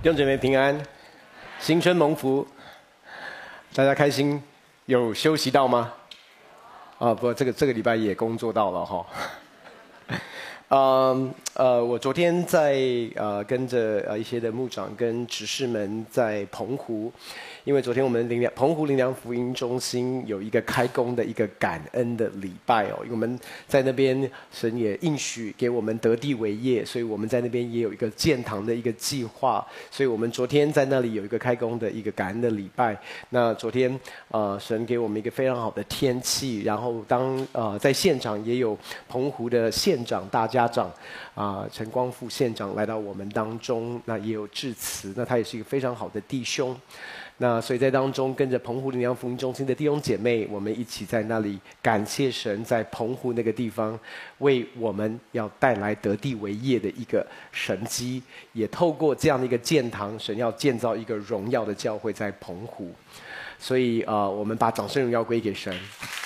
弟兄姐妹平安，新春蒙福，大家开心，有休息到吗？啊，不，这个礼拜也工作到了哈。我昨天在跟着一些的牧长跟执事们在澎湖，因为昨天我们澎湖灵粮福音中心有一个开工的一个感恩的礼拜哦，因为我们在那边神也应许给我们得地为业，所以我们在那边也有一个建堂的一个计划，所以我们昨天在那里有一个开工的一个感恩的礼拜。那昨天神给我们一个非常好的天气，然后在现场也有澎湖的县长大家长陈光复县长来到我们当中，那也有致辞，那他也是一个非常好的弟兄。那所以在当中跟着澎湖灵粮福音中心的弟兄姐妹，我们一起在那里感谢神，在澎湖那个地方为我们要带来得地为业的一个神迹，也透过这样的一个建堂，神要建造一个荣耀的教会在澎湖。所以我们把掌声荣耀归给神。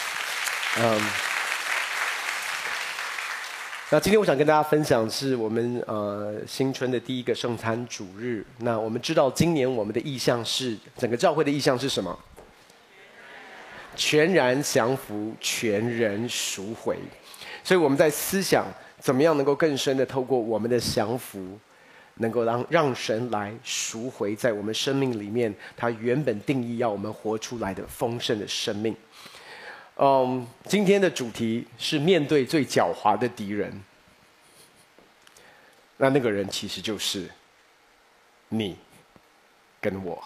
那今天我想跟大家分享是我们新春的第一个圣餐主日。那我们知道今年我们的意向是，整个教会的意向是什么？全然降服，全人赎回。所以我们在思想怎么样能够更深的透过我们的降服，能够让神来赎回在我们生命里面他原本定义要我们活出来的丰盛的生命。今天的主题是面对最狡猾的敌人，那个人其实就是你跟我。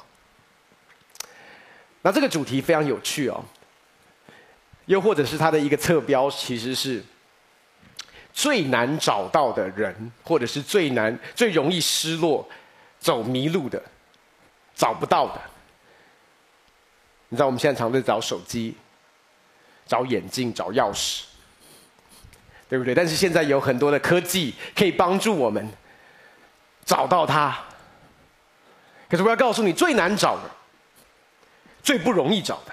那这个主题非常有趣哦，又或者是它的一个侧标其实是最难找到的人，或者是最容易失落、走迷路的、找不到的。你知道我们现在常在找手机、找眼镜、找钥匙，对不对？但是现在有很多的科技可以帮助我们找到它。可是我要告诉你，最难找的、最不容易找的，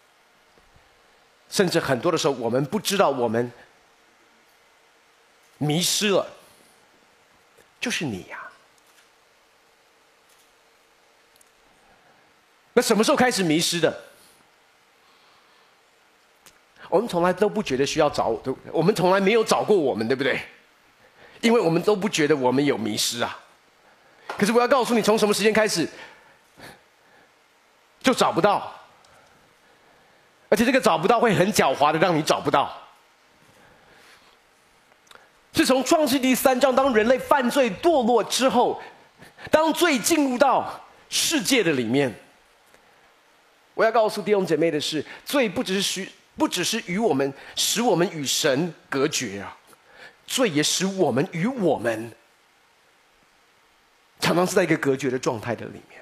甚至很多的时候我们不知道我们迷失了，就是你呀。那什么时候开始迷失的？我们从来都不觉得需要找，我们从来没有找过我们，对不对？因为我们都不觉得我们有迷失啊。可是我要告诉你，从什么时间开始就找不到，而且这个找不到会很狡猾的让你找不到。是从创世纪3章，当人类犯罪堕落之后，当罪进入到世界的里面，我要告诉弟兄姐妹的是，罪不只是使我们与神隔绝啊，罪也使我们与我们常常是在一个隔绝的状态的里面。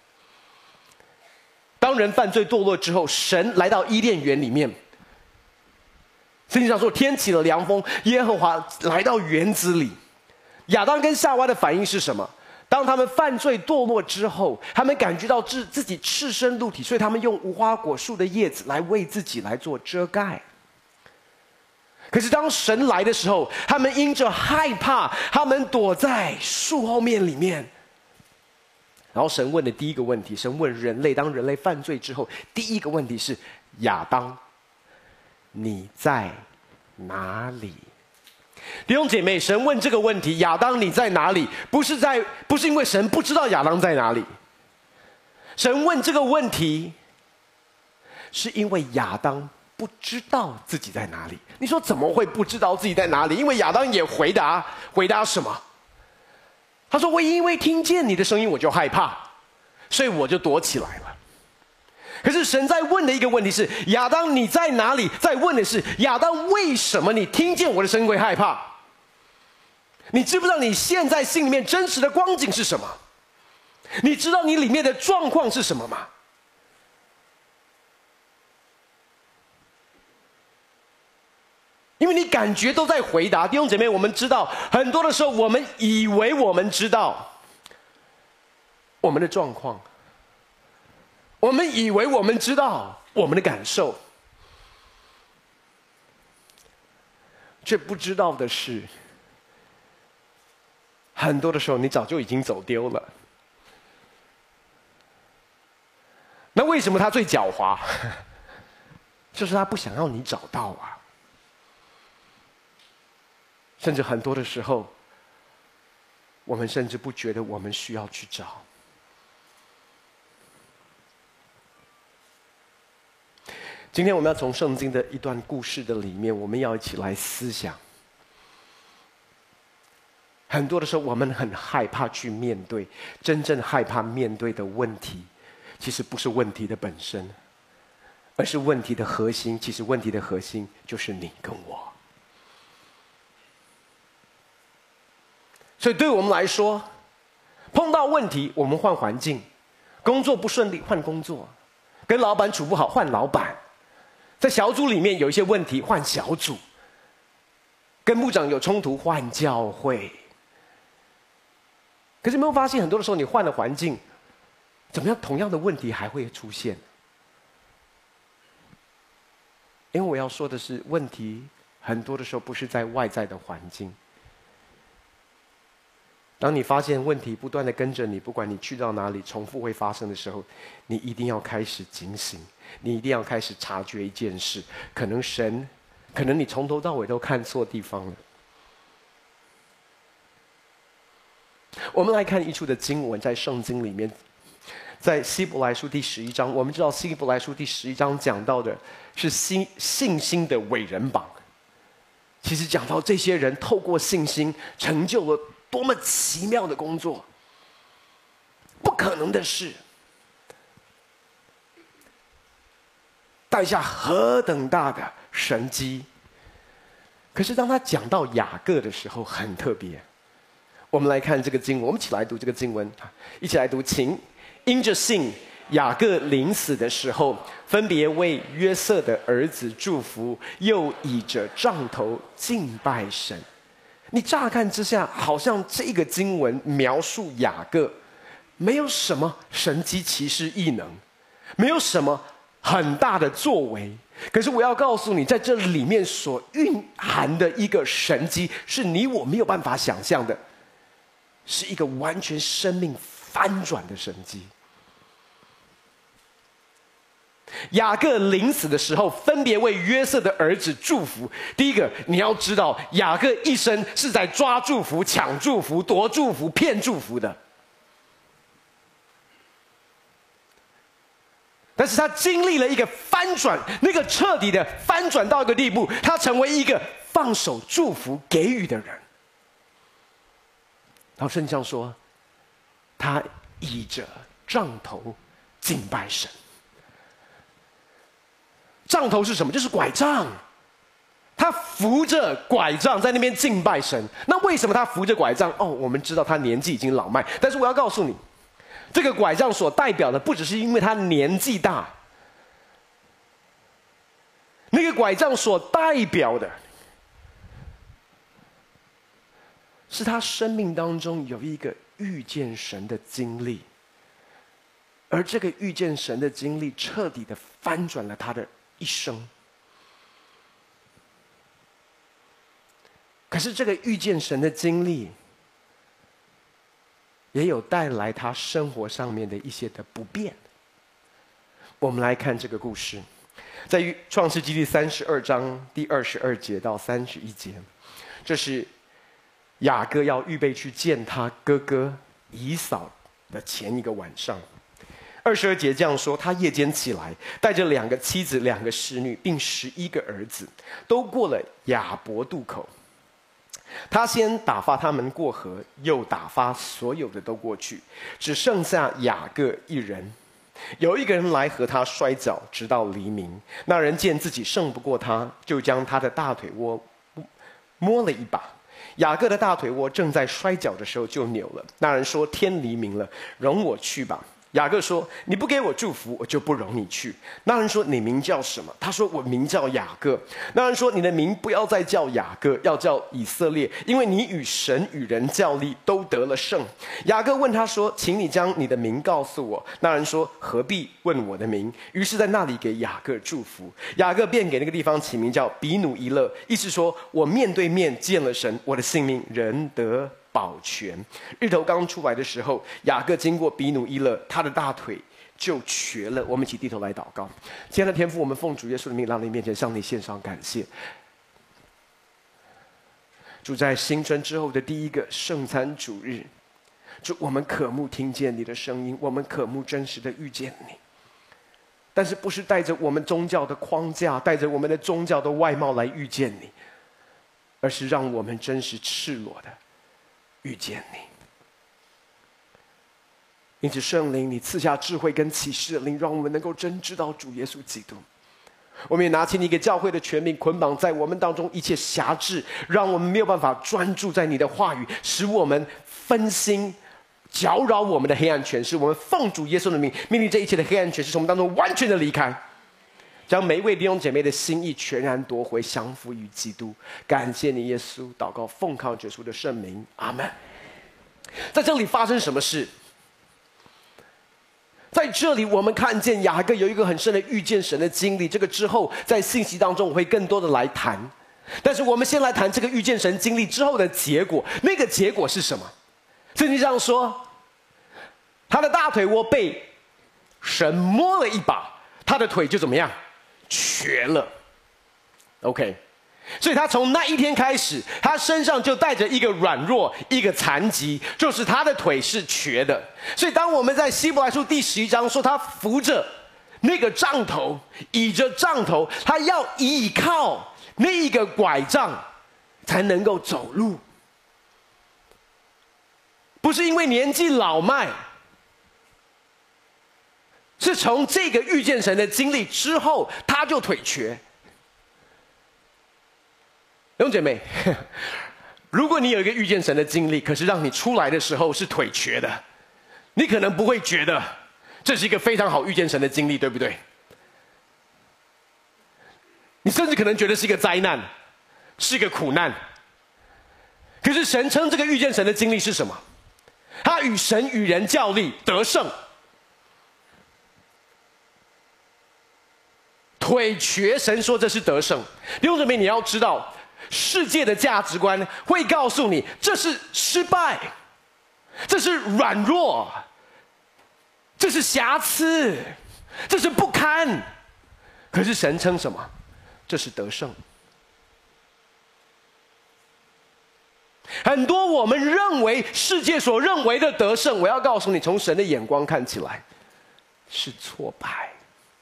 当人犯罪堕落之后，神来到伊甸园里面，圣经上说天起了凉风，耶和华来到园子里。亚当跟夏娃的反应是什么？当他们犯罪堕落之后，他们感觉到自己赤身露体，所以他们用无花果树的叶子来为自己来做遮盖。可是当神来的时候，他们因着害怕，他们躲在树后面里面。然后神问的第一个问题，神问人类，当人类犯罪之后，第一个问题是：亚当，你在哪里？弟兄姐妹，神问这个问题，亚当你在哪里？不是因为神不知道亚当在哪里。神问这个问题，是因为亚当不知道自己在哪里。你说怎么会不知道自己在哪里？因为亚当也回答什么？他说：我因为听见你的声音我就害怕，所以我就躲起来了。可是神在问的一个问题是：亚当你在哪里？在问的是亚当，为什么你听见我的声音会害怕？你知不知道你现在心里面真实的光景是什么？你知道你里面的状况是什么吗？因为你感觉都在回答。弟兄姐妹，我们知道很多的时候我们以为我们知道我们的状况，我们以为我们知道我们的感受，却不知道的是，很多的时候你早就已经走丢了。 为什么他最狡猾？就是他不想要你找到啊。甚至很多的时候，我们甚至不觉得我们需要去找。今天我们要从圣经的一段故事的里面，我们要一起来思想。很多的时候，我们很害怕去面对，真正害怕面对的问题，其实不是问题的本身，而是问题的核心。其实问题的核心就是你跟我。所以对我们来说，碰到问题，我们换环境；工作不顺利，换工作；跟老板处不好，换老板；在小组里面有一些问题，换小组；跟牧长有冲突，换教会。可是有没有发现，很多的时候你换了环境，怎么样，同样的问题还会出现？因为我要说的是，问题很多的时候不是在外在的环境。当你发现问题不断的跟着你，不管你去到哪里，重复会发生的时候，你一定要开始警醒，你一定要开始察觉一件事：可能你从头到尾都看错地方了。我们来看一处的经文，在圣经里面，在希伯来书第11章，我们知道希伯来书第11章讲到的是信心的伟人榜。其实讲到这些人透过信心成就了多么奇妙的工作，不可能的事，带下何等大的神迹。可是当他讲到雅各的时候，很特别。我们来看这个经文，我们一起来读这个经文，一起来读，请。因着信，雅各临死的时候，分别为约瑟的儿子祝福，又倚着杖头敬拜神。你乍看之下，好像这个经文描述雅各没有什么神迹奇事异能，没有什么很大的作为。可是我要告诉你，在这里面所蕴含的一个神迹，是你我没有办法想象的，是一个完全生命翻转的神迹。雅各临死的时候，分别为约瑟的儿子祝福。第一个，你要知道，雅各一生是在抓祝福、抢祝福、夺祝福、骗祝福的。但是他经历了一个翻转，那个彻底的翻转到一个地步，他成为一个放手祝福、给予的人。然后圣经上说，他倚着杖头敬拜神。杖头是什么？就是拐杖。他扶着拐杖在那边敬拜神。那为什么他扶着拐杖？哦，我们知道他年纪已经老迈，但是我要告诉你，这个拐杖所代表的不只是因为他年纪大，那个拐杖所代表的是他生命当中有一个遇见神的经历，而这个遇见神的经历彻底的翻转了他的一生。可是这个遇见神的经历也有带来他生活上面的一些的不便。我们来看这个故事，在创世纪第32章第22节到31节，这是雅各要预备去见他哥哥以扫的前一个晚上。22节这样说，他夜间起来，带着2个妻子、2个使女，并11个儿子，都过了雅博渡口。他先打发他们过河，又打发所有的都过去，只剩下雅各一人。有一个人来和他摔跤，直到黎明。那人见自己胜不过他，就将他的大腿窝摸了一把。雅各的大腿窝正在摔跤的时候就扭了。那人说：“天黎明了，容我去吧。”雅各说：“你不给我祝福，我就不容你去。”那人说：“你名叫什么？”他说：“我名叫雅各。”那人说：“你的名不要再叫雅各，要叫以色列，因为你与神与人较力，都得了胜。”雅各问他说：“请你将你的名告诉我。”那人说：“何必问我的名？”于是在那里给雅各祝福。雅各便给那个地方起名叫比努伊勒，意思说：“我面对面见了神，我的性命仍得保全。”日头刚出来的时候，雅各经过比努伊勒，他的大腿就瘸了。我们一起低头来祷告。亲爱的天父，我们奉主耶稣的名来到你面前，向你献上感谢。主，在新春之后的第一个圣餐主日，主，我们渴慕听见你的声音，我们渴慕真实的遇见你。但是不是带着我们宗教的框架，带着我们的宗教的外貌来遇见你，而是让我们真实赤裸的遇见你。因此圣灵，你赐下智慧跟启示的灵，让我们能够真知道主耶稣基督。我们也拿起你给教会的权柄，捆绑在我们当中一切辖制，让我们没有办法专注在你的话语，使我们分心，搅扰我们的黑暗权势。我们奉主耶稣的名，命令这一切的黑暗权势从我们当中完全的离开，将每一位弟兄姐妹的心意全然夺回，降服于基督。感谢你耶稣，祷告奉靠耶稣的圣名，阿们。在这里发生什么事？在这里我们看见雅各有一个很深的遇见神的经历，这个之后在信息当中我会更多的来谈。但是我们先来谈这个遇见神经历之后的结果。那个结果是什么？圣经上说，他的大腿窝被神摸了一把，他的腿就怎么样？瘸了。OK， 所以他从那一天开始，他身上就带着一个软弱，一个残疾，就是他的腿是瘸的。所以当我们在希伯来书第11章说他扶着那个杖头，倚着杖头，他要依靠那一个拐杖才能够走路，不是因为年纪老迈，是从这个遇见神的经历之后，他就腿瘸。弟兄姐妹，如果你有一个遇见神的经历，可是让你出来的时候是腿瘸的，你可能不会觉得这是一个非常好遇见神的经历，对不对？你甚至可能觉得是一个灾难，是一个苦难。可是神称这个遇见神的经历是什么？他与神与人较力得胜。腿瘸，神说这是得胜。弟兄姊妹，你要知道，世界的价值观会告诉你这是失败，这是软弱，这是瑕疵，这是不堪。可是神称什么？这是得胜。很多我们认为世界所认为的得胜，我要告诉你，从神的眼光看起来是挫败。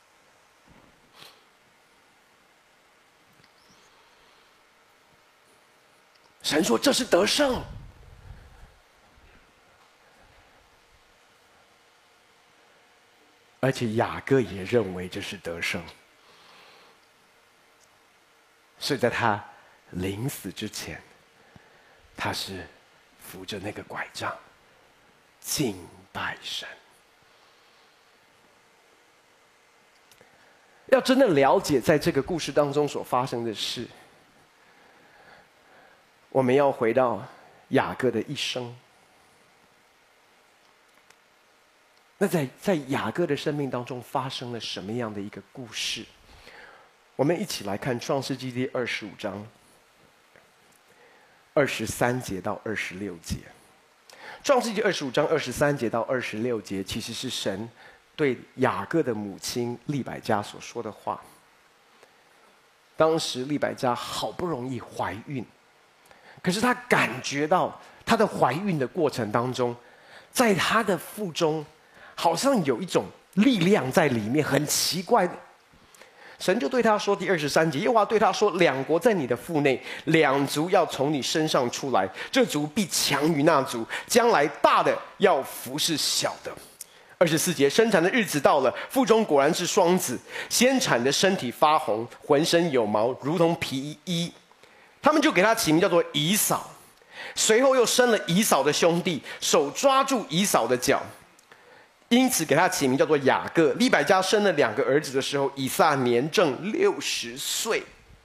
神说这是得胜，而且雅各也认为这是得胜，所以在他临死之前，他是扶着那个拐杖敬拜神。要真的了解在这个故事当中所发生的事，我们要回到雅各的一生。那在雅各的生命当中发生了什么样的一个故事？我们一起来看创世纪第25章23节到26节。创世纪25章23节到26节，其实是神对雅各的母亲利百加所说的话。当时利百加好不容易怀孕，可是她感觉到她的怀孕的过程当中，在她的腹中好像有一种力量在里面，很奇怪的。神就对他说，第23节，耶和华对他说：两国在你的腹内，两族要从你身上出来，这族必强于那族，将来大的要服侍小的。24节，生产的日子到了，腹中果然是双子，先产的身体发红，浑身有毛，如同皮衣。他们就给他起名叫做以扫。随后又生了以扫的兄弟，手抓住以扫的脚，因此给他起名叫做雅各。利百加生了2个儿子的时候，以撒年正60岁。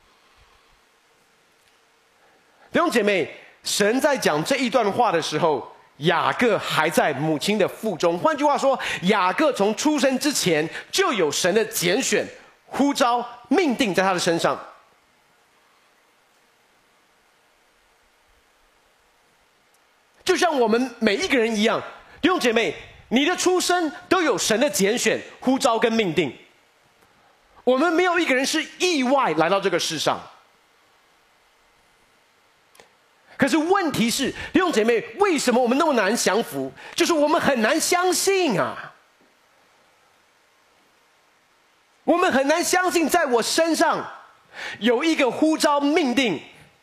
弟兄姐妹，神在讲这一段话的时候，雅各还在母亲的腹中。换句话说，雅各从出生之前就有神的拣选、呼召、命定在他的身上。就像我们每一个人一样，弟兄姐妹， 你的出生都有神的拣选、呼召跟命定。我们没有一个人是意外来到这个世上。可是问题是，弟兄姐妹，为什么我们那么难降服？就是我们很难相信啊！我们很难相信，在我身上有一个呼召命定。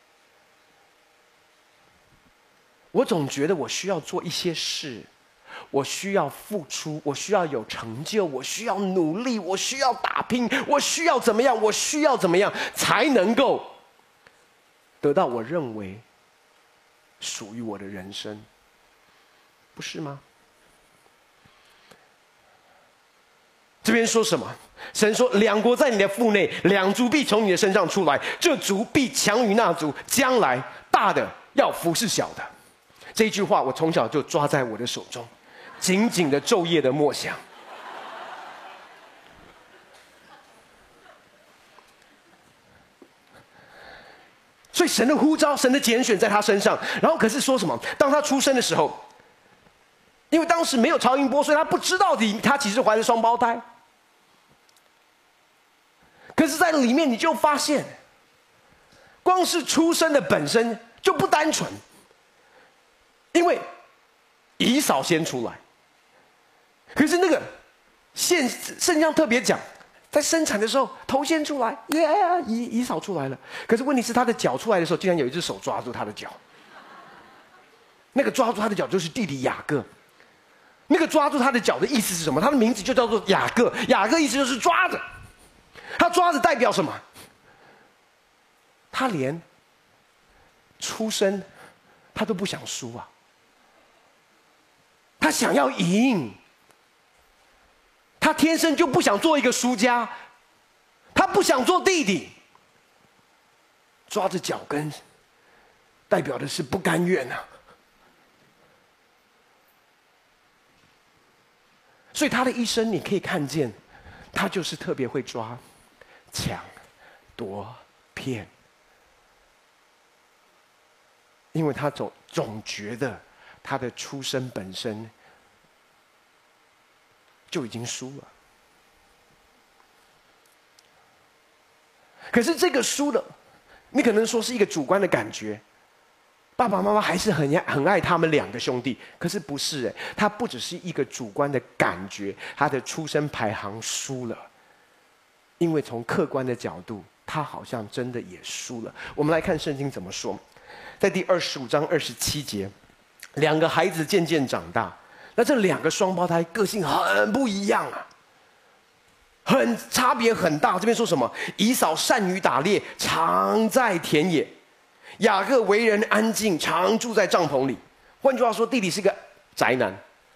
我总觉得我需要做一些事，我需要付出，我需要有成就，我需要努力，我需要打拼，我需要怎么样？我需要怎么样才能够得到我认为属于我的人生，不是吗？这边说什么？神说：“两国在你的腹内，两族必从你的身上出来，这族必强于那族，将来大的要服侍小的。”这句话我从小就抓在我的手中，紧紧的昼夜的默想。所以神的呼召、神的拣选在他身上。然后可是说什么？当他出生的时候，因为当时没有超音波，所以他不知道他其实怀着双胞胎。可是在里面你就发现，光是出生的本身就不单纯，因为以扫先出来。可是那个圣经上特别讲，在生产的时候头先出来，以扫出来了。可是问题是他的脚出来的时候，竟然有一只手抓住他的脚。那个抓住他的脚就是弟弟雅各。那个抓住他的脚的意思是什么？他的名字就叫做雅各。雅各意思就是抓着。他抓着代表什么？他连出生他都不想输啊，他想要赢。他天生就不想做一个输家，他不想做弟弟。抓着脚跟，代表的是不甘愿啊。所以他的一生，你可以看见，他就是特别会抓、抢、夺、骗，因为他总觉得他的出生本身就已经输了。可是这个输了，你可能说是一个主观的感觉，爸爸妈妈还是很爱他们两个兄弟。可是不是他不只是一个主观的感觉，他的出生排行输了，因为从客观的角度，他好像真的也输了。我们来看圣经怎么说，在第25章27节，两个孩子渐渐长大，那这两个双胞胎个性很不一样啊，差别很大。这边说什么？以扫善于打猎，常在田野；雅各为人安静，常住在帐篷里。换句话说，弟弟是个宅男，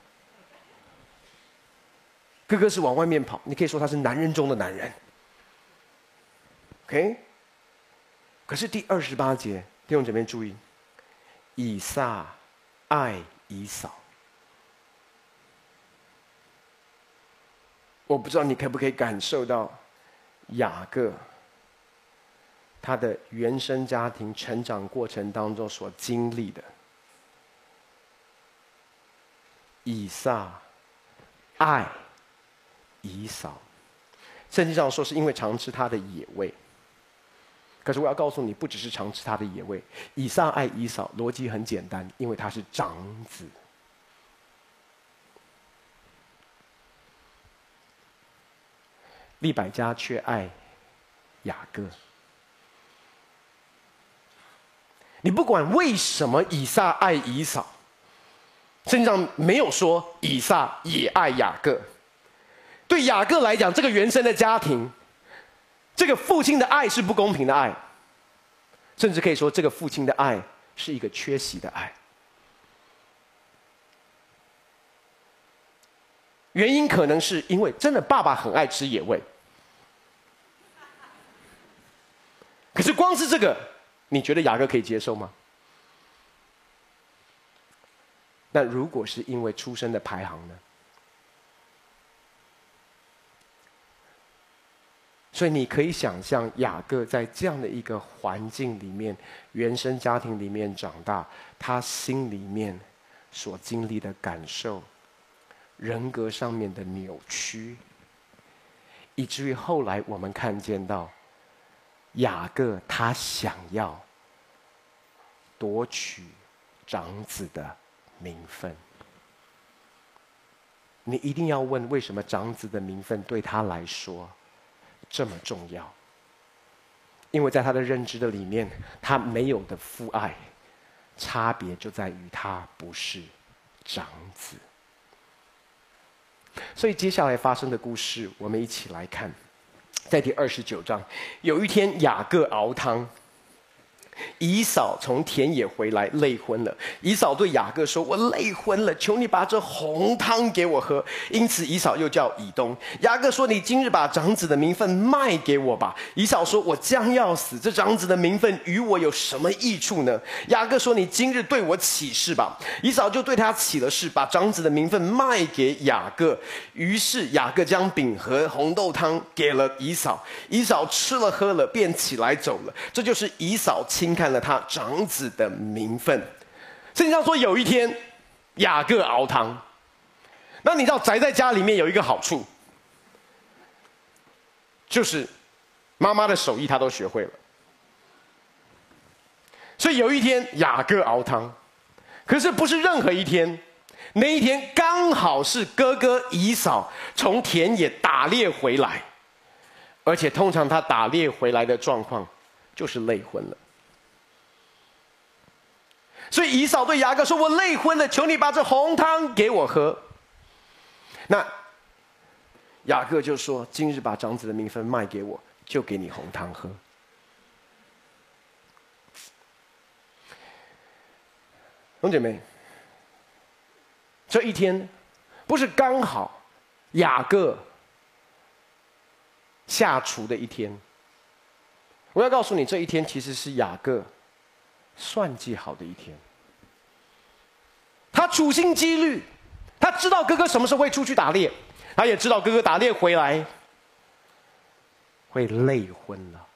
哥哥是往外面跑。你可以说他是男人中的男人。OK， 可是第28节，弟兄姐妹注意，以撒爱以扫。我不知道你可不可以感受到雅各他的原生家庭成长过程当中所经历的。以撒爱以扫，圣经上说是因为常吃他的野味。可是我要告诉你，不只是常吃他的野味。以撒爱以扫，逻辑很简单，因为他是长子。利百加却爱雅各。你不管为什么以撒爱以扫，圣经上没有说以撒也爱雅各。对雅各来讲，这个原生的家庭，这个父亲的爱是不公平的爱，甚至可以说这个父亲的爱是一个缺席的爱。原因可能是因为真的爸爸很爱吃野味。可是光是这个，你觉得雅各可以接受吗？那如果是因为出生的排行呢？所以你可以想象，雅各在这样的一个环境里面，原生家庭里面长大，他心里面所经历的感受， 人格上面的扭曲，以至于后来我们看见到雅各他想要夺取长子的名分。你一定要问，为什么长子的名分对他来说这么重要？因为在他的认知的里面，他没有的父爱，差别就在于他不是长子。所以接下来发生的故事，我们一起来看，在第29章，有一天雅各熬汤，以扫从田野回来，累昏了。以扫对雅各说：“我累昏了，求你把这红汤给我喝。”因此以扫又叫以东。雅各说：“你今日把长子的名分卖给我吧。”以扫说：“我将要死，这长子的名分与我有什么益处呢？”雅各说：“你今日对我起誓吧。”以扫就对他起了誓，把长子的名分卖给雅各。于是雅各将饼和红豆汤给了以扫。以扫吃了喝了，便起来走了。这就是以扫轻看了他长子的名分。圣经上说，有一天雅各熬汤。那你知道宅在家里面有一个好处，就是妈妈的手艺他都学会了。所以有一天雅各熬汤，可是不是任何一天，那一天刚好是哥哥以扫从田野打猎回来，而且通常他打猎回来的状况就是累昏了。所以以扫对雅各说：“我累昏了，求你把这红汤给我喝。”那雅各就说：“今日把长子的名分卖给我，就给你红汤喝。”兄姐妹，这一天不是刚好雅各下厨的一天。我要告诉你，这一天其实是雅各算计好的一天。他处心积虑，他知道哥哥什么时候会出去打猎，他也知道哥哥打猎回来会累昏了。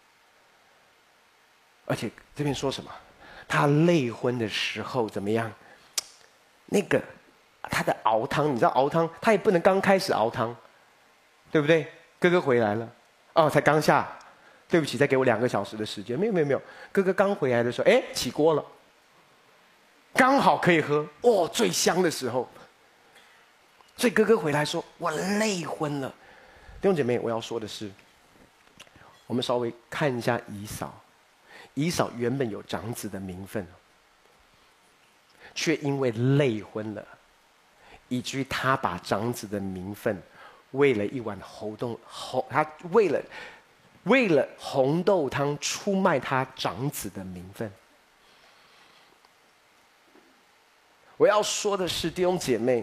而且这边说什么？他累昏的时候怎么样？那个他的熬汤，你知道熬汤，他也不能刚开始熬汤，对不对？哥哥回来了，哦，才刚下。对不起，再给我2个小时的时间。没有，哥哥刚回来的时候，起锅了，刚好可以喝，哦，最香的时候。所以哥哥回来说：“我累昏了。”弟兄姐妹，我要说的是，我们稍微看一下以扫。以扫原本有长子的名分，却因为累昏了，以至于他把长子的名分为了一碗他为了红豆汤出卖他长子的名分。我要说的是，弟兄姐妹，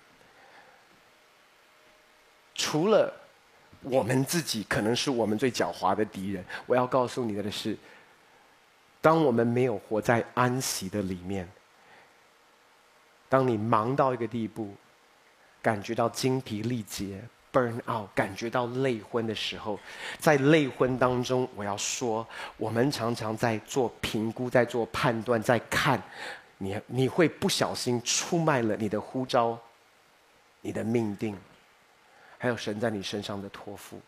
除了我们自己可能是我们最狡猾的敌人，我要告诉你的是，当我们没有活在安息的里面，当你忙到一个地步，感觉到精疲力竭burn out， 感觉到累昏的时候，在累昏当中，我要说，我们常常在做评估，在做判断，在看，你会不小心出卖了你的呼召，你的命定，还有神在你身上的托付。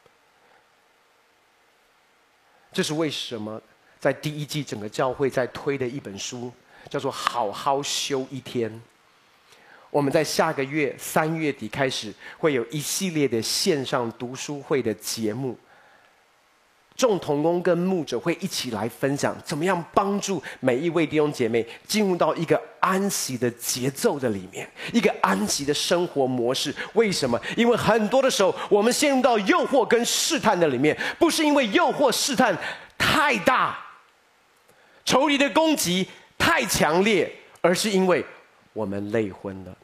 这是为什么在第1季整个教会在推的一本书，叫做《好好休一天》。我们在下个月3月底开始，会有一系列的线上读书会的节目。众同工跟牧者会一起来分享，怎么样帮助每一位弟兄姐妹进入到一个安息的节奏的里面，一个安息的生活模式。为什么？因为很多的时候，我们陷入到诱惑跟试探的里面，不是因为诱惑试探太大，仇敌的攻击太强烈，而是因为我们累昏了。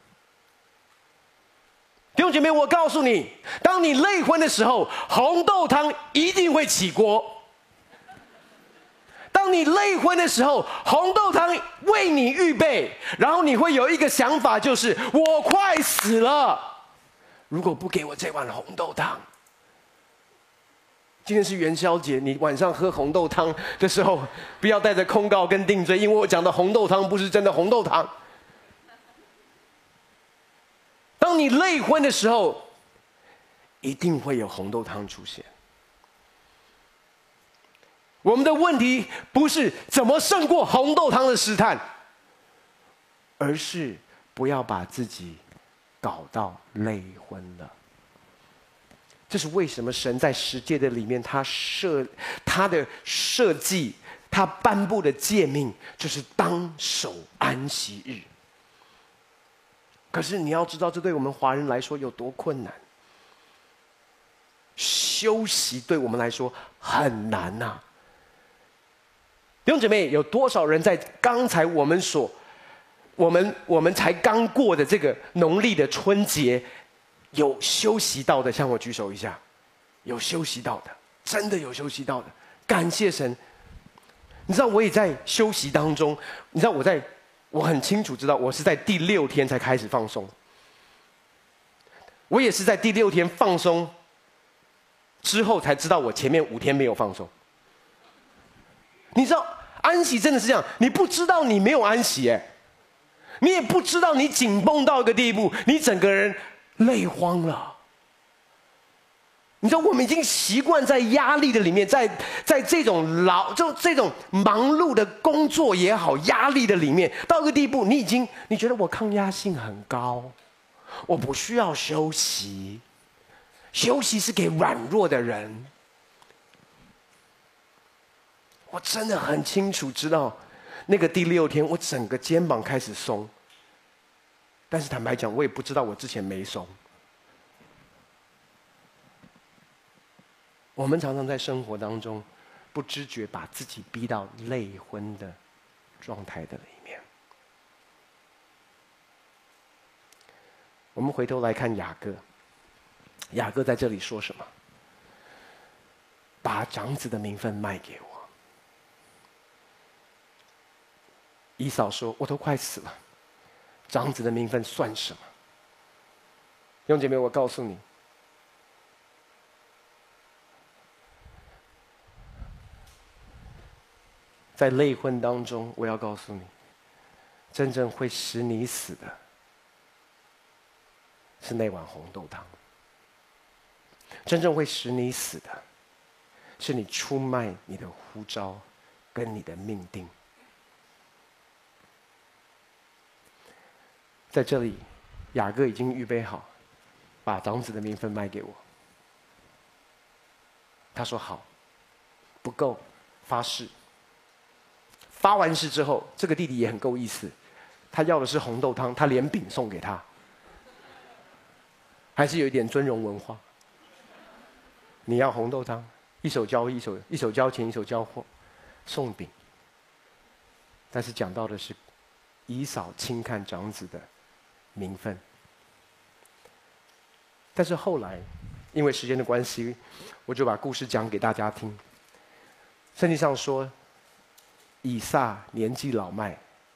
弟兄姐妹，我告诉你，当你累昏的时候，红豆汤一定会起锅。当你累昏的时候，红豆汤为你预备，然后你会有一个想法，就是我快死了，如果不给我这碗红豆汤。今天是元宵节，你晚上喝红豆汤的时候，不要带着控告跟定罪，因为我讲的红豆汤不是真的红豆汤。 当你累昏的时候，一定会有红豆汤出现。我们的问题不是怎么胜过红豆汤的试探，而是不要把自己搞到累昏了。这是为什么神在十诫的里面，他的设计，他颁布的诫命，就是当守安息日。可是你要知道，这对我们华人来说有多困难。休息对我们来说很难呐。弟兄姐妹，有多少人在刚才我们才刚过的这个农历的春节，有休息到的？向我举手一下。有休息到的，真的有休息到的，感谢神。你知道我也在休息当中，你知道我很清楚知道，我是在第6天才开始放松。我也是在第6天放松之后才知道，我前面5天没有放松。你知道安息真的是这样，你不知道你没有安息，你也不知道你紧绷到一个地步，你整个人累慌了。你知道我们已经习惯在压力的里面，在这种这种忙碌的工作也好，压力的里面，到一个地步，你觉得我抗压性很高，我不需要休息，休息是给软弱的人。我真的很清楚知道，那个第6天，我整个肩膀开始松。但是坦白讲，我也不知道我之前没松。我们常常在生活当中，不知觉把自己逼到累昏的状态的里面。我们回头来看雅各，雅各在这里说什么？把长子的名分卖给我。以扫说：“我都快死了，长子的名分算什么？”弟兄姐妹，我告诉你，在累昏当中，我要告诉你，真正会使你死的，是那碗红豆汤。真正会使你死的，是你出卖你的呼召跟你的命定。在这里，雅各已经预备好，把长子的名分卖给我。他说好，不够，发誓。发完誓之后，这个弟弟也很够意思，他要的是红豆汤，他连饼送给他，还是有一点尊荣文化。你要红豆汤，一手交一手，一手交钱，一手交货，送饼。但是讲到的是以扫轻看长子的名分。但是后来，因为时间的关系，我就把故事讲给大家听。圣经上说，以撒年纪老迈，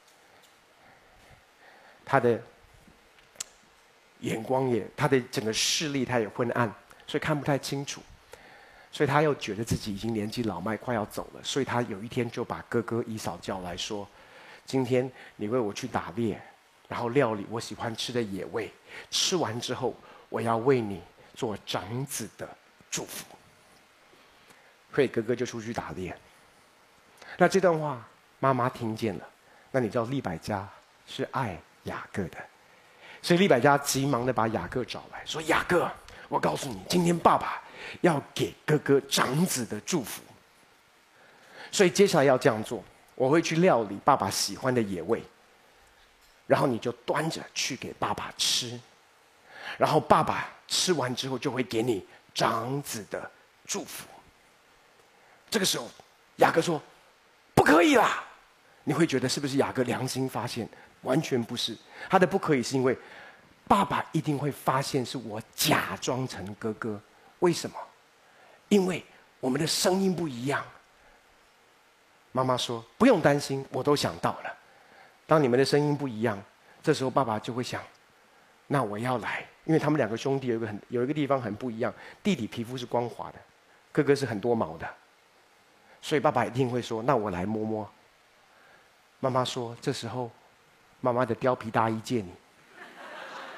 他的眼光他的整个视力他也昏暗，所以看不太清楚。所以他又觉得自己已经年纪老迈，快要走了，所以他有一天就把哥哥以扫叫来说：“今天你为我去打猎，然后料理我喜欢吃的野味，吃完之后，我要为你做长子的祝福。”所以哥哥就出去打猎。那这段话妈妈听见了，那你知道利百加是爱雅各的，所以利百加急忙的把雅各找来说：“雅各，我告诉你，今天爸爸要给哥哥长子的祝福，所以接下来要这样做，我会去料理爸爸喜欢的野味，然后你就端着去给爸爸吃，然后爸爸吃完之后就会给你长子的祝福。”这个时候雅各说：“不可以啦！”你会觉得是不是雅各良心发现？完全不是，他的不可以是因为爸爸一定会发现是我假装成哥哥。为什么？因为我们的声音不一样。妈妈说：“不用担心，我都想到了。当你们的声音不一样，这时候爸爸就会想，那我要来，因为他们两个兄弟有一个地方很不一样，弟弟皮肤是光滑的，哥哥是很多毛的，所以爸爸一定会说，那我来摸摸。”妈妈说：“这时候，妈妈的貂皮大衣借你。”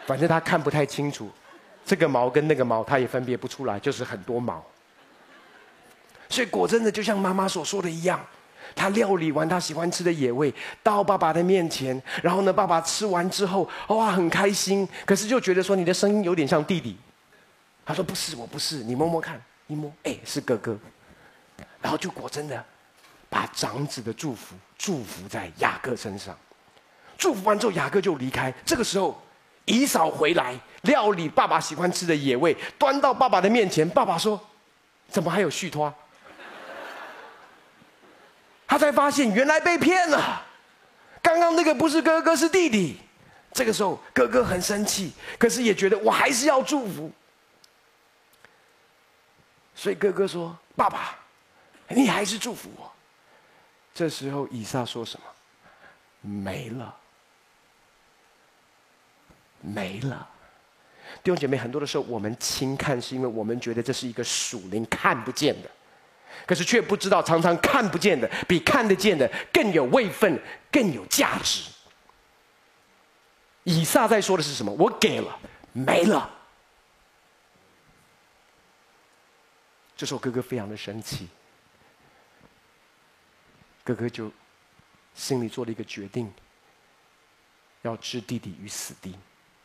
反正他看不太清楚，这个毛跟那个毛他也分别不出来，就是很多毛。所以果真的就像妈妈所说的一样，他料理完他喜欢吃的野味到爸爸的面前，然后呢，爸爸吃完之后，哇，很开心，可是就觉得说你的声音有点像弟弟。他说不是，我不是，你摸摸看，一摸，哎，是哥哥。然后就果真的把长子的祝福在雅各身上。祝福完之后，雅各就离开。这个时候，以扫回来，料理爸爸喜欢吃的野味，端到爸爸的面前。爸爸说：“怎么还有续托？”他才发现原来被骗了。刚刚那个不是哥哥，是弟弟。这个时候，哥哥很生气，可是也觉得我还是要祝福。所以哥哥说：“爸爸，你还是祝福我。”这时候以撒说什么？没了。没了，弟兄姐妹，很多的时候我们轻看，是因为我们觉得这是一个属灵看不见的，可是却不知道，常常看不见的比看得见的更有位分，更有价值。以撒在说的是什么？我给了，没了。这时候哥哥非常的生气，哥哥就心里做了一个决定，要置弟弟于死地。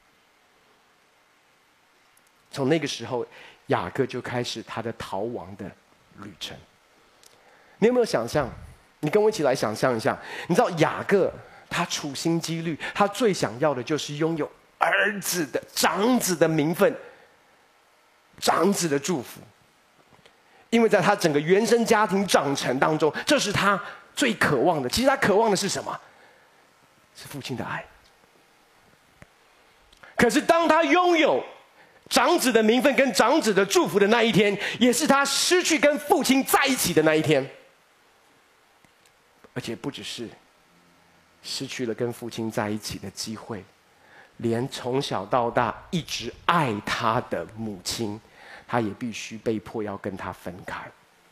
从那个时候，雅各就开始他的逃亡的旅程。你有没有想象？你跟我一起来想象一下。你知道雅各他处心积虑，他最想要的就是拥有儿子的长子的名分，长子的祝福。因为在他整个原生家庭长成当中，这是他最渴望的。其实他渴望的是什么？是父亲的爱。可是当他拥有长子的名分跟长子的祝福的那一天，也是他失去跟父亲在一起的那一天。而且不只是失去了跟父亲在一起的机会，连从小到大一直爱他的母亲，他也必须被迫要跟他分开。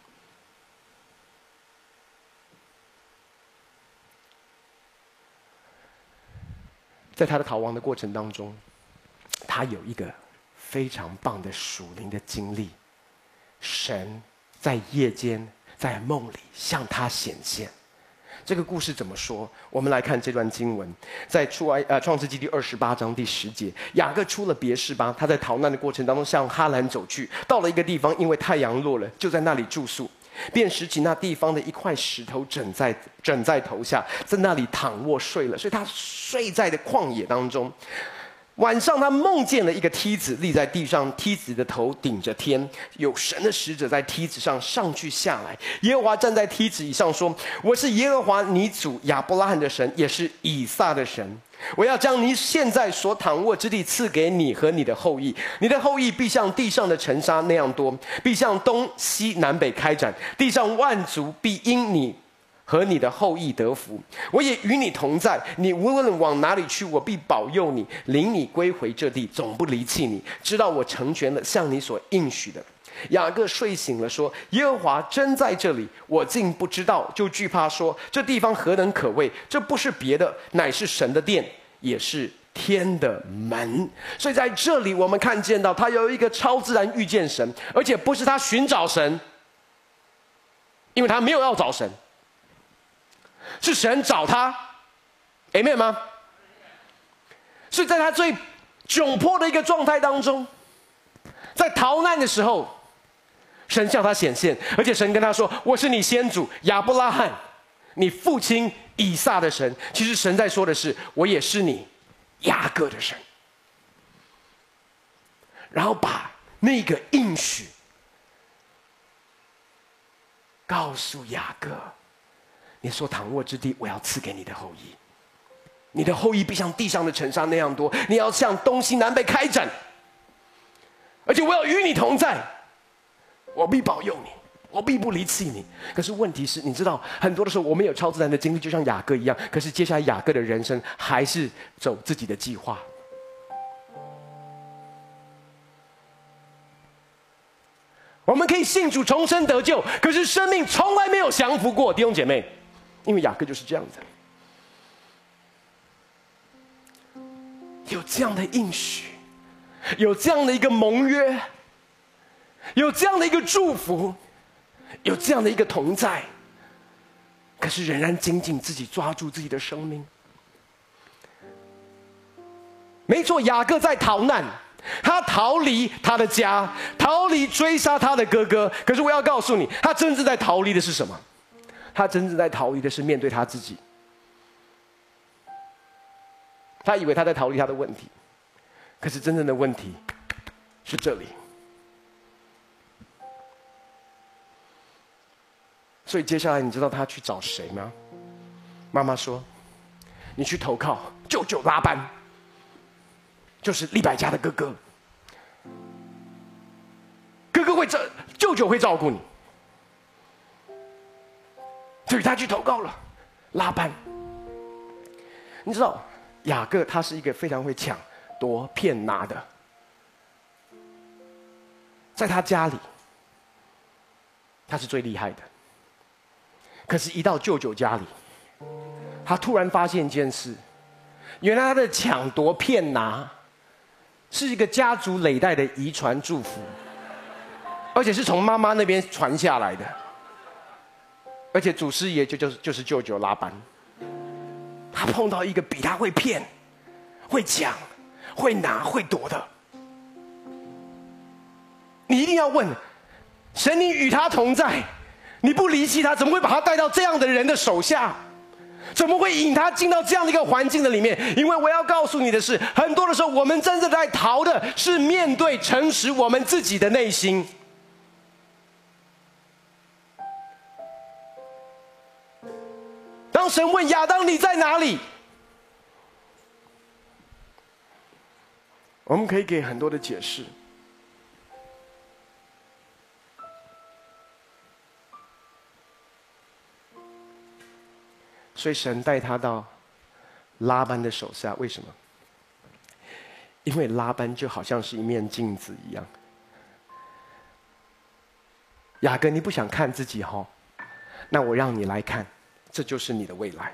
在他的逃亡的过程当中，他有一个非常棒的属灵的经历，神在夜间在梦里向他显现。这个故事怎么说？我们来看这段经文，在创世纪第28章第10节，雅各出了别是巴，他在逃难的过程当中向哈兰走去，到了一个地方，因为太阳落了，就在那里住宿，便拾起那地方的一块石头枕在头下，在那里躺卧睡了。所以他睡在的旷野当中。晚上他梦见了一个梯子立在地上，梯子的头顶着天，有神的使者在梯子上上去下来。耶和华站在梯子以上说：“我是耶和华你祖亚伯拉罕的神，也是以撒的神。我要将你现在所躺卧之地赐给你和你的后裔，你的后裔必像地上的尘沙那样多，必向东西南北开展，地上万族必因你和你的后裔得福。我也与你同在，你无论往哪里去，我必保佑你，领你归回这地，总不离弃你，直到我成全了向你所应许的。”雅各睡醒了，说：“耶和华真在这里，我竟不知道，就惧怕说：这地方何等可畏！这不是别的，乃是神的殿，也是天的门。”所以在这里我们看见到他有一个超自然遇见神，而且不是他寻找神，因为他没有要找神，是神找他。 Amen 吗？所以在他最窘迫的一个状态当中，在逃难的时候，神向他显现，而且神跟他说：“我是你先祖亚伯拉罕，你父亲以撒的神。”其实神在说的是：“我也是你雅各的神。”然后把那个应许告诉雅各：“你所躺卧之地，我要赐给你的后裔。你的后裔必像地上的尘沙那样多，你要向东西南北开展，而且我要与你同在，我必保佑你，我必不离弃你。”可是问题是，你知道，很多的时候我们有超自然的经历，就像雅各一样，可是接下来雅各的人生还是走自己的计划。我们可以信主重生得救，可是生命从来没有降服过，弟兄姐妹，因为雅各就是这样子。有这样的应许，有这样的一个盟约，有这样的一个祝福，有这样的一个同在，可是仍然紧紧自己抓住自己的生命。没错，雅各在逃难，他逃离他的家，逃离追杀他的哥哥。可是我要告诉你，他真正在逃离的是什么？他真正在逃离的是面对他自己。他以为他在逃离他的问题，可是真正的问题是这里。所以接下来你知道他去找谁吗？妈妈说：“你去投靠舅舅拉班，就是利百加的哥哥。舅舅会照顾你。”所以他去投靠了拉班。你知道雅各他是一个非常会抢夺骗拿的，在他家里他是最厉害的，可是一到舅舅家里，他突然发现一件事，原来他的抢夺骗拿是一个家族累代的遗传祝福，而且是从妈妈那边传下来的，而且祖师爷就是舅舅拉班。他碰到一个比他会骗、会抢、会拿、会夺的，你一定要问神：你与他同在，你不离弃他，怎么会把他带到这样的人的手下？怎么会引他进到这样的一个环境的里面？因为我要告诉你的是，很多的时候，我们真正在逃的是面对诚实我们自己的内心。当神问亚当你在哪里，我们可以给很多的解释。所以神带他到拉班的手下，为什么？因为拉班就好像是一面镜子一样。雅各，你不想看自己齁？那我让你来看，这就是你的未来。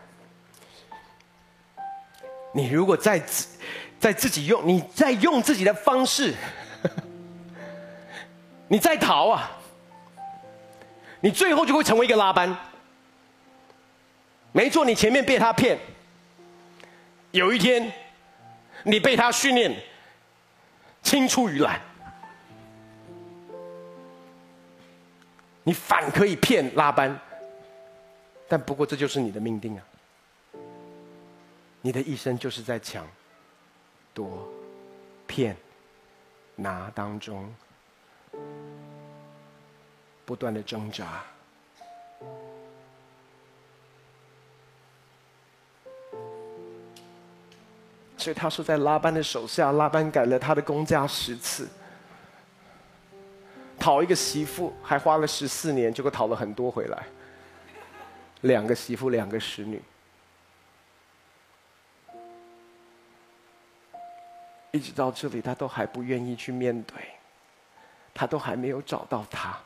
你如果在自己用，你在用自己的方式，你在逃啊，你最后就会成为一个拉班。没错，你前面被他骗，有一天你被他训练青出于蓝，你反可以骗拉班，但不过这就是你的命定啊！你的一生就是在抢、夺、骗、拿当中不断的挣扎。所以他说，在拉班的手下，拉班改了他的工价10次，讨一个媳妇还花了14年，结果讨了很多回来，2个媳妇，2个使女，一直到这里，他都还不愿意去面对，他都还没有找到他。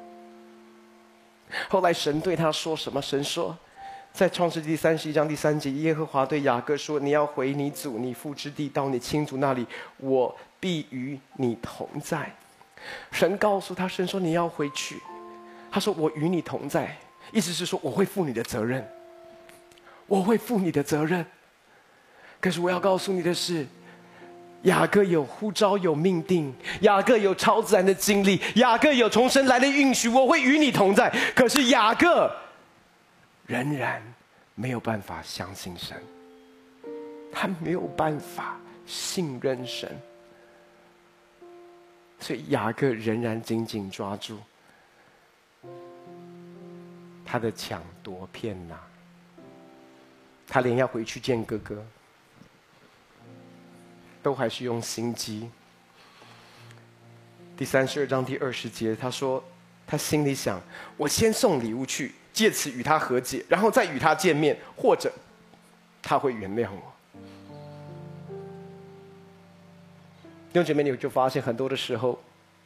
后来神对他说什么？神说，在创世纪31章第3节，耶和华对雅各说：“你要回你祖、你父之地，到你亲族那里，我必与你同在。”神告诉他，神说你要回去。他说：“我与你同在。”意思是说，我会负你的责任，我会负你的责任。可是我要告诉你的是，雅各有呼召，有命定，雅各有超自然的经历，雅各有从神来的应许，我会与你同在。可是雅各仍然没有办法相信神，他没有办法信任神，所以雅各仍然紧紧抓住他的抢夺骗拿，他连要回去见哥哥都还是用心机。第32章第20节，他说他心里想，我先送礼物去，借此与他和解，然后再与他见面，或者他会原谅我。弟兄姐妹，你就发现很多的时候，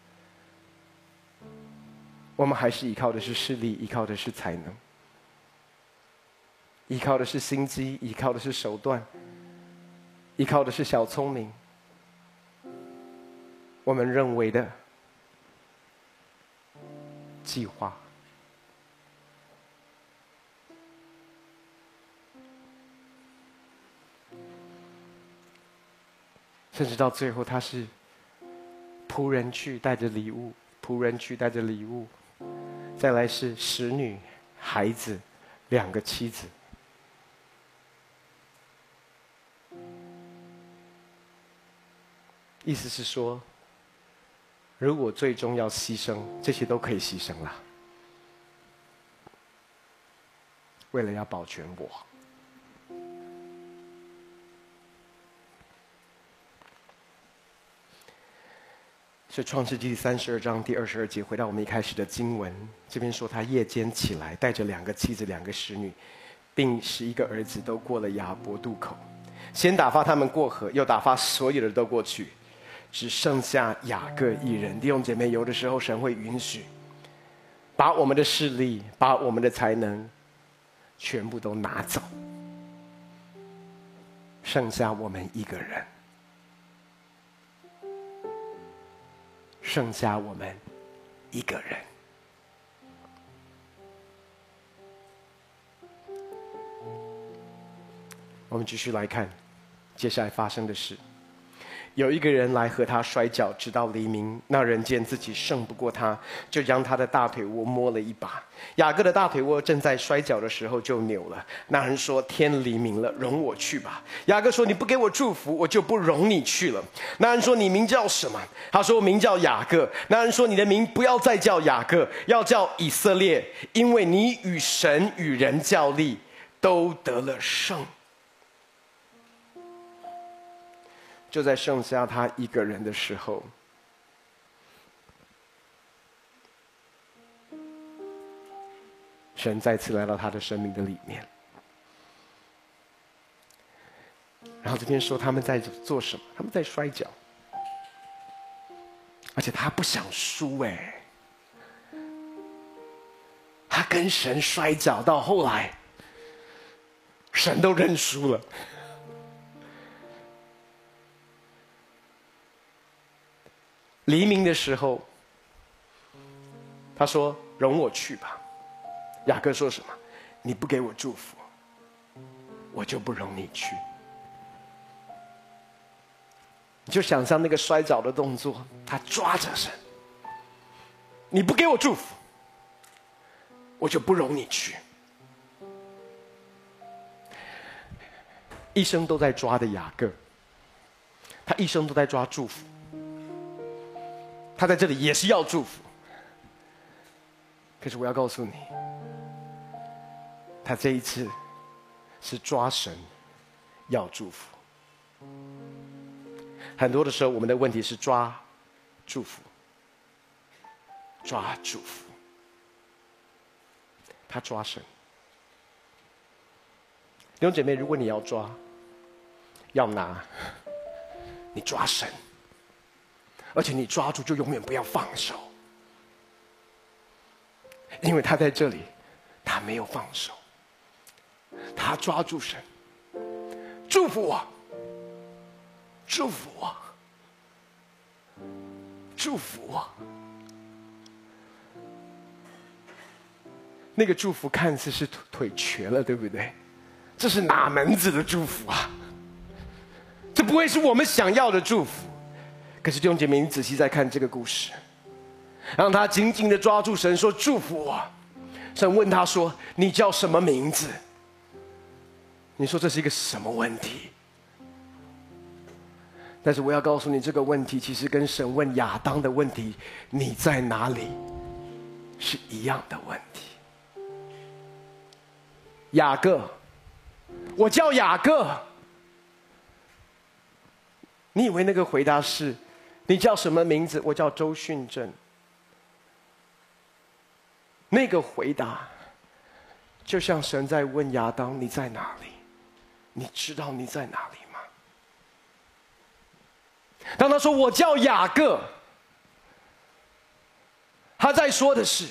我们还是依靠的是势力，依靠的是才能，依靠的是心机，依靠的是手段， 依靠的是小聪明，我们认为的计划。甚至到最后，他是仆人去带着礼物，仆人去带着礼物，再来是使女、孩子、2个妻子。意思是说，如果最终要牺牲，这些都可以牺牲了，为了要保全我。是创世纪32章第22节，回到我们一开始的经文，这边说他夜间起来，带着2个妻子、2个使女，并11个儿子，都过了雅博渡口。先打发他们过河，又打发所有的都过去，只剩下雅各一人。弟兄姐妹，有的时候神会允许，把我们的势力、把我们的才能，全部都拿走，剩下我们一个人。剩下我们一个人。我们继续来看接下来发生的事。有一个人来和他摔跤，直到黎明。那人见自己胜不过他，就将他的大腿窝摸了一把。雅各的大腿窝正在摔跤的时候就扭了。那人说：“天黎明了，容我去吧。”雅各说：“你不给我祝福，我就不容你去了。”那人说：“你名叫什么？”他说：“名叫雅各。”那人说：“你的名不要再叫雅各，要叫以色列，因为你与神与人较力，都得了胜。”就在剩下他一个人的时候，神再次来到他的生命的里面。然后这边说他们在做什么？他们在摔跤，而且他不想输哎，他跟神摔跤到后来，神都认输了。黎明的时候，他说：“容我去吧。”雅各说什么？你不给我祝福，我就不容你去。你就想象那个摔跤的动作，他抓着神，你不给我祝福，我就不容你去。一生都在抓的雅各，他一生都在抓祝福。他在这里也是要祝福，可是我要告诉你，他这一次是抓神要祝福。很多的时候，我们的问题是抓祝福，抓祝福。他抓神。弟兄姐妹，如果你要抓，要拿，你抓神。而且你抓住就永远不要放手，因为他在这里，他没有放手，他抓住神，祝福我，祝福我，祝福我。那个祝福看似是腿瘸了，对不对？这是哪门子的祝福啊？这不会是我们想要的祝福。可是弟兄姐妹，你仔细再看这个故事，让他紧紧地抓住神，说：“祝福我。”神问他说：“你叫什么名字？”你说这是一个什么问题？但是我要告诉你，这个问题其实跟神问亚当的问题“你在哪里”是一样的问题。雅各，我叫雅各。你以为那个回答是？你叫什么名字？我叫周训正。那个回答，就像神在问亚当：“你在哪里？你知道你在哪里吗？”当他说：“我叫雅各”，他在说的是：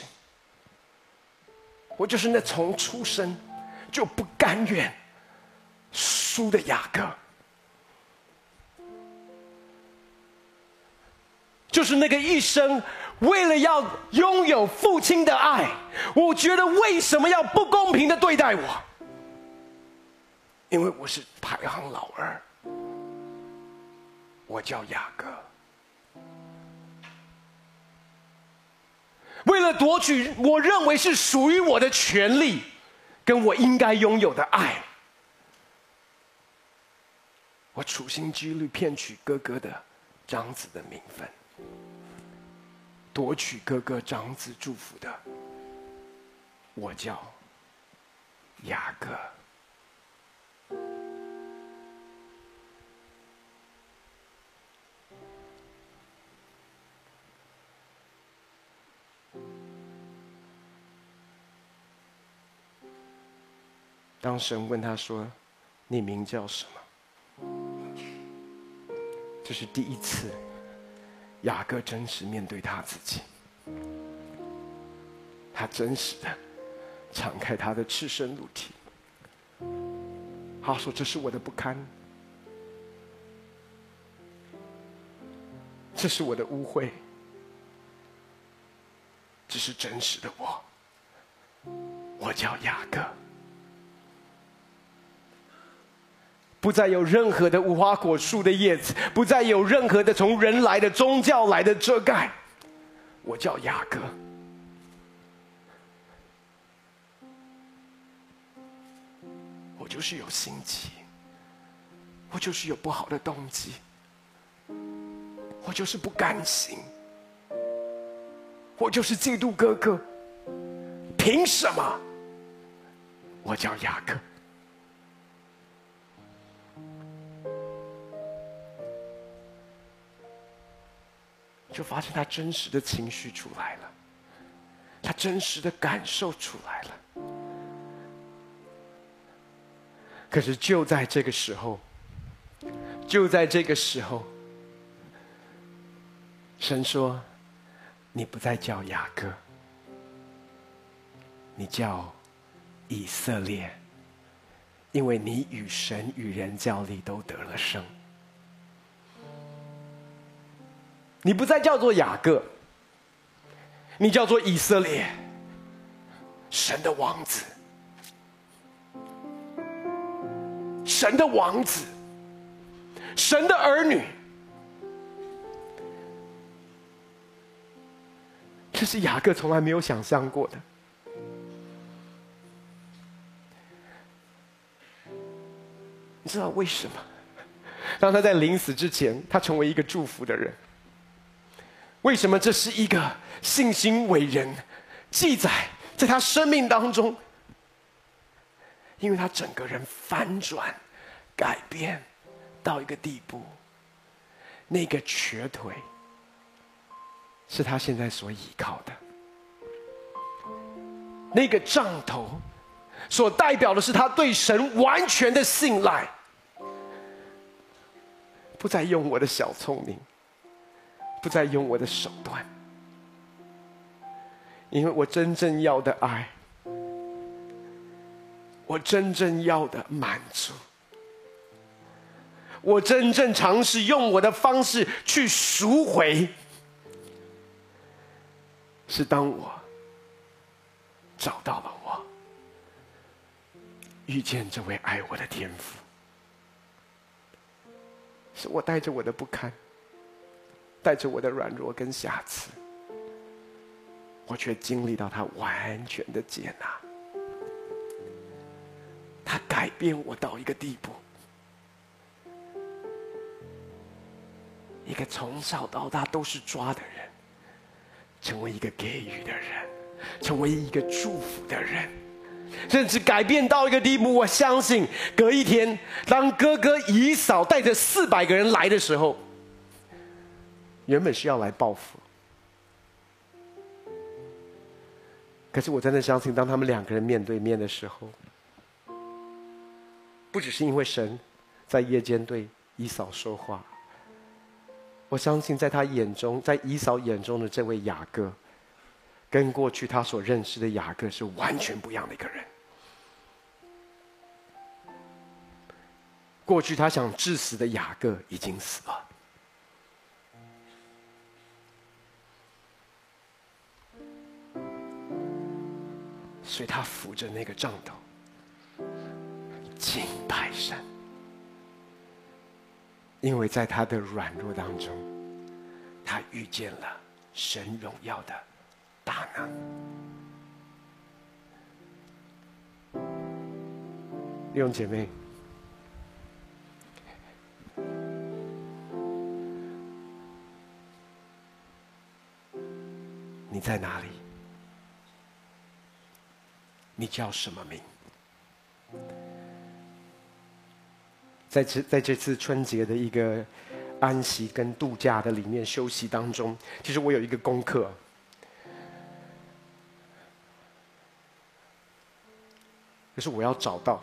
我就是那从出生就不甘愿输的雅各。 就是那个一生为了要拥有父亲的爱，我觉得为什么要不公平的对待我？因为我是排行老二，我叫雅各。为了夺取我认为是属于我的权利，跟我应该拥有的爱，我处心积虑骗取哥哥的长子的名分，夺取哥哥长子祝福的，我叫雅各。当神问他说：“你名叫什么？”这是第一次，雅各真实面对他自己。他真实的敞开他的赤身露体。他说：“这是我的不堪，这是我的污秽，这是真实的我。我叫雅各。”不再有任何的无花果树的叶子，不再有任何的从人来的宗教来的遮盖。我叫雅各。我就是有心机，我就是有不好的动机，我就是不甘心，我就是嫉妒哥哥。凭什么？我叫雅各。就发现他真实的情绪出来了，他真实的感受出来了。可是就在这个时候，神说：“你不再叫雅各，你叫以色列，因为你与神与人较力都得了胜。”你不再叫做雅各，你叫做以色列，神的王子，神的王子，神的儿女。这是雅各从来没有想象过的。你知道为什么？当他在临死之前，他成为一个祝福的人。为什么这是一个信心伟人记载在他生命当中？因为他整个人翻转改变到一个地步，那个瘸腿是他现在所依靠的，那个杖头所代表的是他对神完全的信赖，不再用我的小聪明，不再用我的手段，因为我真正要的爱，我真正要的满足，我真正尝试用我的方式去赎回，是当我找到了我，遇见这位爱我的天父，是我带着我的不堪，带着我的软弱跟瑕疵，我却经历到他完全的接纳。他改变我到一个地步，一个从小到大都是抓的人，成为一个给予的人，成为一个祝福的人，甚至改变到一个地步。我相信隔一天，当哥哥以扫带着400个人来的时候，原本是要来报复，可是我真的相信，当他们2个人面对面的时候，不只是因为神在夜间对以扫说话，我相信在他眼中，在以扫眼中的这位雅各，跟过去他所认识的雅各是完全不一样的一个人。过去他想致死的雅各已经死了， 所以他扶着那个杖头，敬拜神。因为在他的软弱当中，他遇见了神荣耀的大能。弟兄姐妹，你在哪里？你叫什么名？在这次春节的一个安息跟度假的里面休息当中，其实我有一个功课，就是我要找到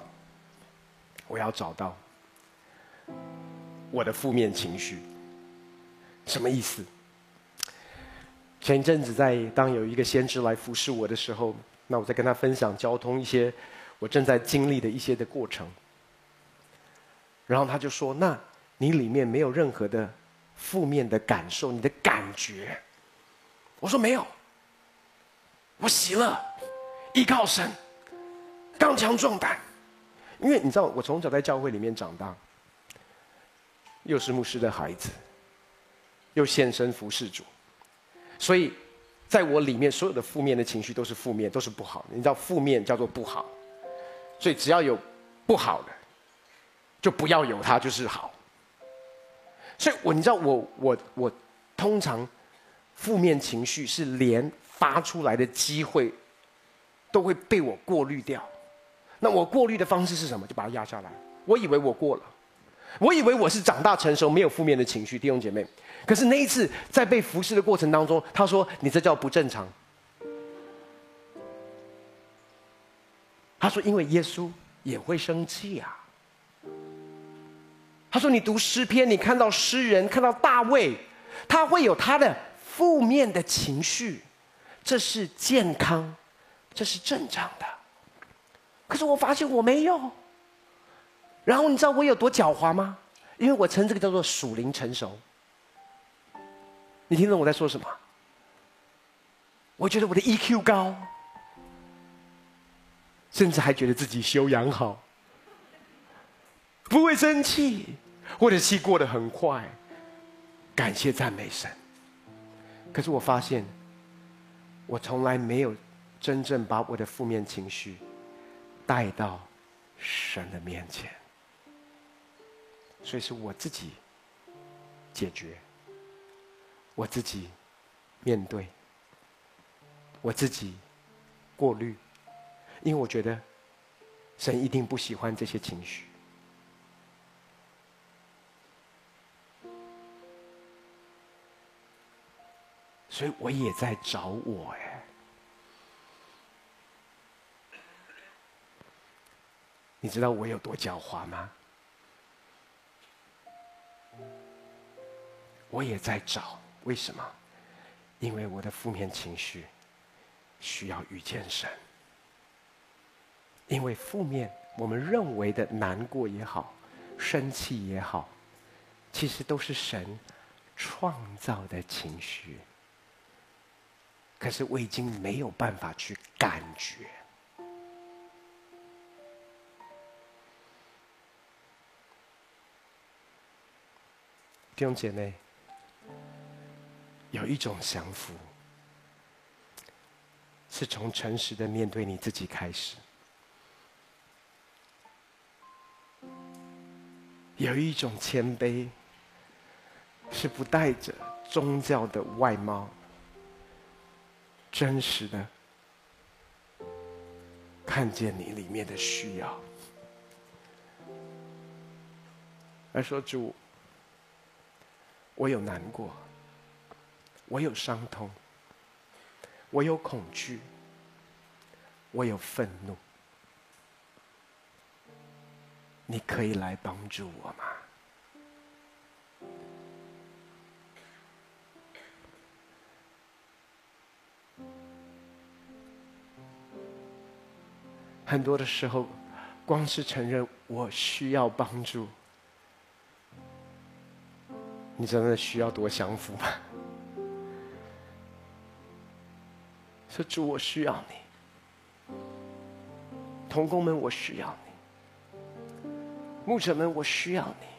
我的负面情绪。什么意思？前一阵子当有一个先知来服侍我的时候，那我在跟他分享交通一些我正在经历的一些的过程，然后他就说：那你里面没有任何的负面的感受，你的感觉？我说没有，我喜乐，依靠神，刚强壮胆。因为你知道，我从小在教会里面长大，又是牧师的孩子，又献身服侍主，所以在我里面所有的负面的情绪都是负面，都是不好的。你知道负面叫做不好，所以只要有不好的，就不要有它，就是好。所以你知道我通常负面情绪是连发出来的机会都会被我过滤掉。那我过滤的方式是什么？就把它压下来。我以为我过了，我以为我是长大成熟，没有负面的情绪，弟兄姐妹。可是那一次在被服侍的过程当中，他说：“你这叫不正常。”他说：“因为耶稣也会生气啊。”他说：“你读诗篇，你看到诗人，看到大卫，他会有他的负面的情绪，这是健康，这是正常的。可是我发现我没有。然后你知道我有多狡猾吗？因为我称这个叫做属灵成熟。你听懂我在说什么？我觉得我的 EQ 高，甚至还觉得自己修养好，不会生气，或者气过得很快，感谢赞美神。可是我发现，我从来没有真正把我的负面情绪带到神的面前，所以是我自己解决，我自己面对，我自己过滤，因为我觉得神一定不喜欢这些情绪。所以我也在找我你知道我有多狡猾吗？我也在找，为什么？因为我的负面情绪需要遇见神。因为负面我们认为的难过也好，生气也好，其实都是神创造的情绪。可是我已经没有办法去感觉。弟兄姐妹，有一种降服，是从诚实的面对你自己开始；有一种谦卑，是不带着宗教的外貌，真实的看见你里面的需要，而说主，我有难过，我有伤痛，我有恐惧，我有愤怒，你可以来帮助我吗？很多的时候，光是承认我需要帮助，你真的需要多降服吗？说主，我需要你， 同工们，我需要你；牧者们，我需要你。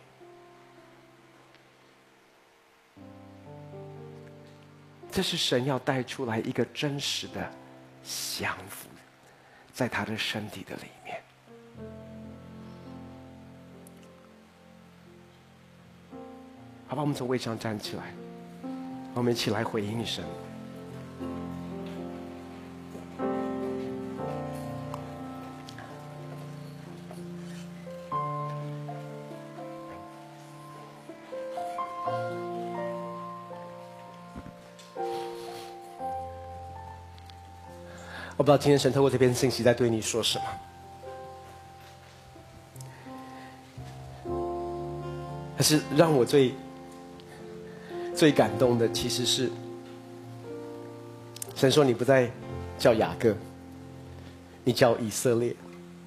这是神要带出来一个真实的降服，在他的身体的里面。好吧，我们从位上站起来，我们一起来回应神。我不知道今天神透过这篇信息在对你说什么，但是让我最感动的其实是，神说你不再叫雅各，你叫以色列。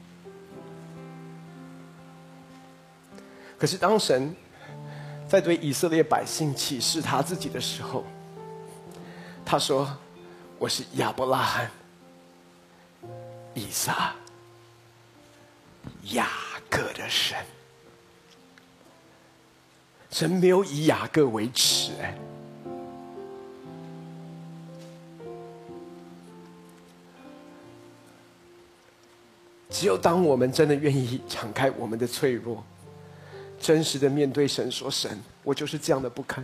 可是当神在对以色列百姓启示他自己的时候，他说：“我是亚伯拉罕、以撒、雅各的神。”神没有以雅各为耻，只有当我们真的愿意敞开我们的脆弱，真实的面对神，说：“神，我就是这样的不堪。”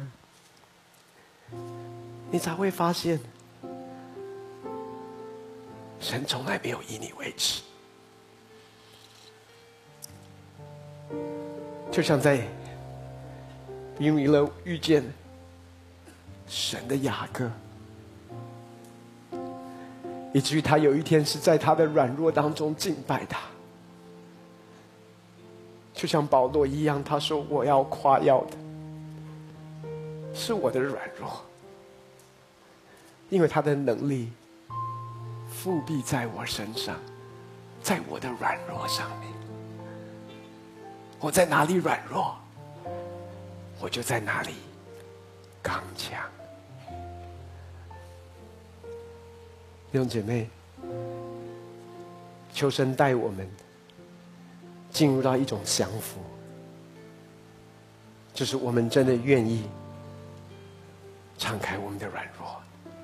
你才会发现，神从来没有以你为耻。就像在因为了遇见神的雅各，以至于他有一天是在他的软弱当中敬拜他。就像保罗一样，他说：“我要夸耀的是我的软弱，因为他的能力复辟在我身上，在我的软弱上面。我在哪里软弱，我就在哪里刚强。”弟兄姐妹，求神带我们进入到一种降服，就是我们真的愿意敞开我们的软弱。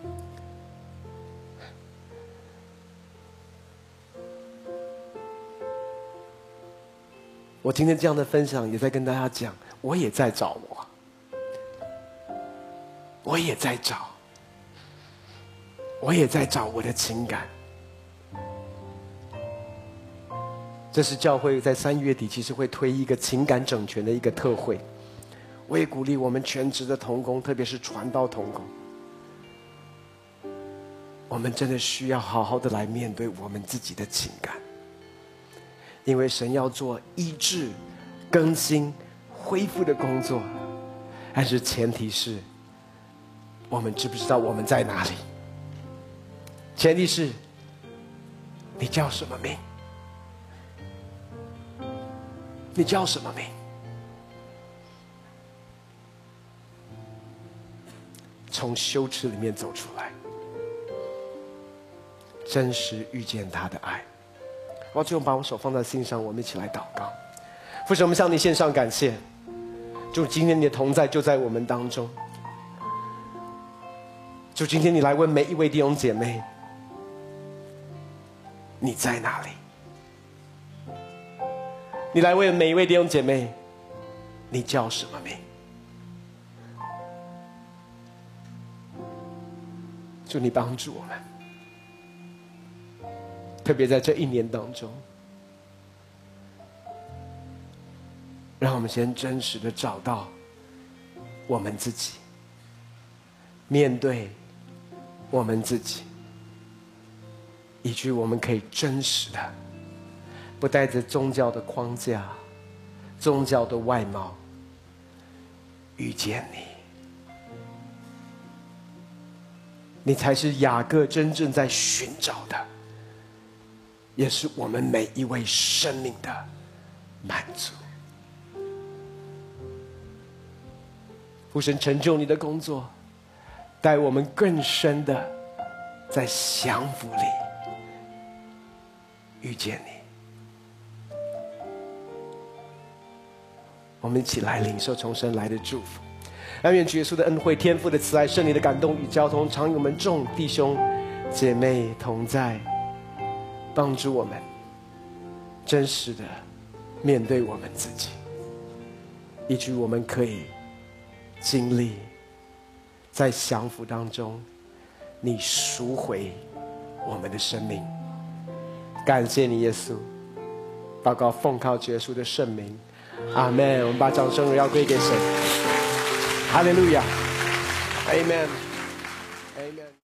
我今天这样的分享也在跟大家讲，我也在找我也在找我的情感。这是教会在3月底其实会推一个情感整全的一个特会，我也鼓励我们全职的同工，特别是传道同工，我们真的需要好好的来面对我们自己的情感，因为神要做医治、更新、恢复的工作，但是前提是我们知不知道我们在哪里？前提是你叫什么名？你叫什么名？从羞耻里面走出来，真实遇见他的爱。我最后把我手放在心上，我们一起来祷告。父神，我们向你献上感谢，主，今天你的同在就在我们当中。主，今天你来问每一位弟兄姐妹，你在哪里？你来问每一位弟兄姐妹，你叫什么名？主，你帮助我们，特别在这1年当中，让我们先真实的找到我们自己，面对我们自己，以至于我们可以真实的不带着宗教的框架、宗教的外貌遇见你。你才是雅各真正在寻找的，也是我们每一位生命的满足。父神，成就你的工作，带我们更深的在降服里遇见你。 我们一起来领受从神来的祝福。但愿主耶稣的恩惠、天父的慈爱、圣灵的感动与交通，常与我们众弟兄姐妹同在，帮助我们真实的面对我们自己，以至于我们可以经历在降服当中你赎回我们的生命。感谢你耶稣，祷告奉靠主耶稣的圣名，阿们。我们把掌声荣耀归给神，哈利路亚， Amen， Amen。